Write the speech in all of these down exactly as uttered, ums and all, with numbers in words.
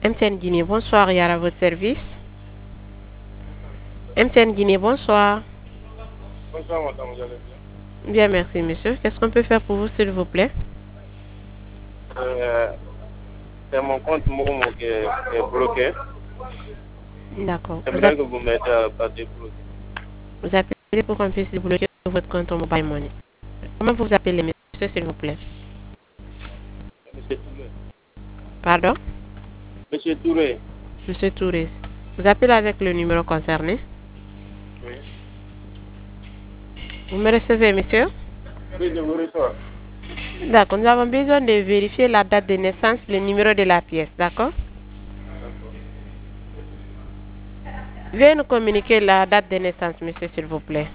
M T N Guinée, bonsoir, Yara, à votre service. M T N Guinée, bonsoir. Bonsoir, madame, vous allez bien? Bien, merci, monsieur. Qu'est-ce qu'on peut faire pour vous, s'il vous plaît? Euh, c'est mon compte Momo qui est, qui est bloqué. D'accord. Vous, J'aimerais que vous m'aidiez à pas débloquer. vous appelez pour qu'on puisse débloquer votre compte en mobile money. Comment vous appelez, monsieur, s'il vous plaît? Monsieur Touré. Pardon? Monsieur Touré. Monsieur Touré. Vous appelez avec le numéro concerné? Oui. Vous me recevez, monsieur? Oui, je vous reçois. D'accord. Nous avons besoin de vérifier la date de naissance, le numéro de la pièce. D'accord? Veuillez nous communiquer la date de naissance, monsieur, s'il vous plaît.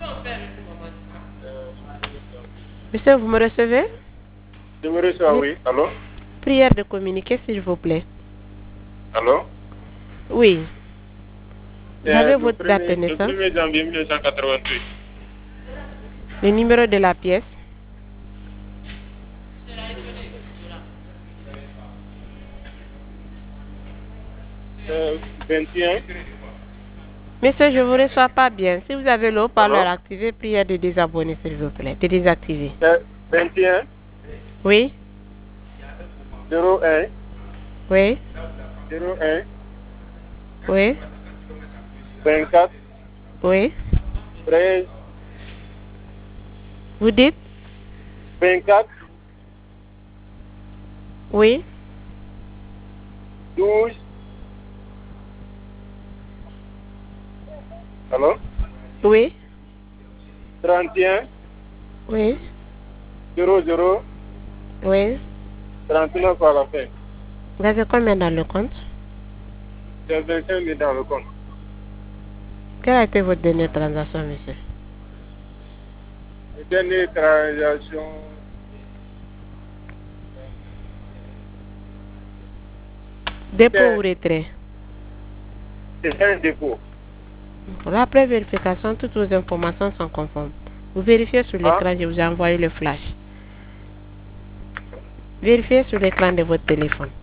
Monsieur, vous me recevez? Je me reçois, oui. Allô? Prière de communiquer, s'il vous plaît. Allô? Oui. Vous avez votre premier, date de naissance? Le premier janvier mille neuf cent quatre-vingt-huit. Le numéro de la pièce? Euh, vingt et un. Monsieur, je ne vous reçois pas bien. Si vous avez le haut-parleur activé, prière de désabonner, s'il vous plaît. De désactiver. Euh, vingt et un. Oui. zéro un. Oui. zéro un. Oui. vingt-quatre. Oui. treize. Vous dites? vingt-quatre. Oui. douze. Allô? Oui. trente et un. Oui. zéro zéro. Oui. trente-neuf à la fin. Vous avez combien dans le compte? J'ai vingt-cinq mille dans le compte. Quelle a été votre dernière transaction, monsieur? La dernière transaction. Dépôt ou retrait? C'est un dépôt. Pour la pré-vérification, toutes vos informations sont conformes. Vous vérifiez sur l'écran, je vous ai envoyé le flash. Vérifiez sur l'écran de votre téléphone.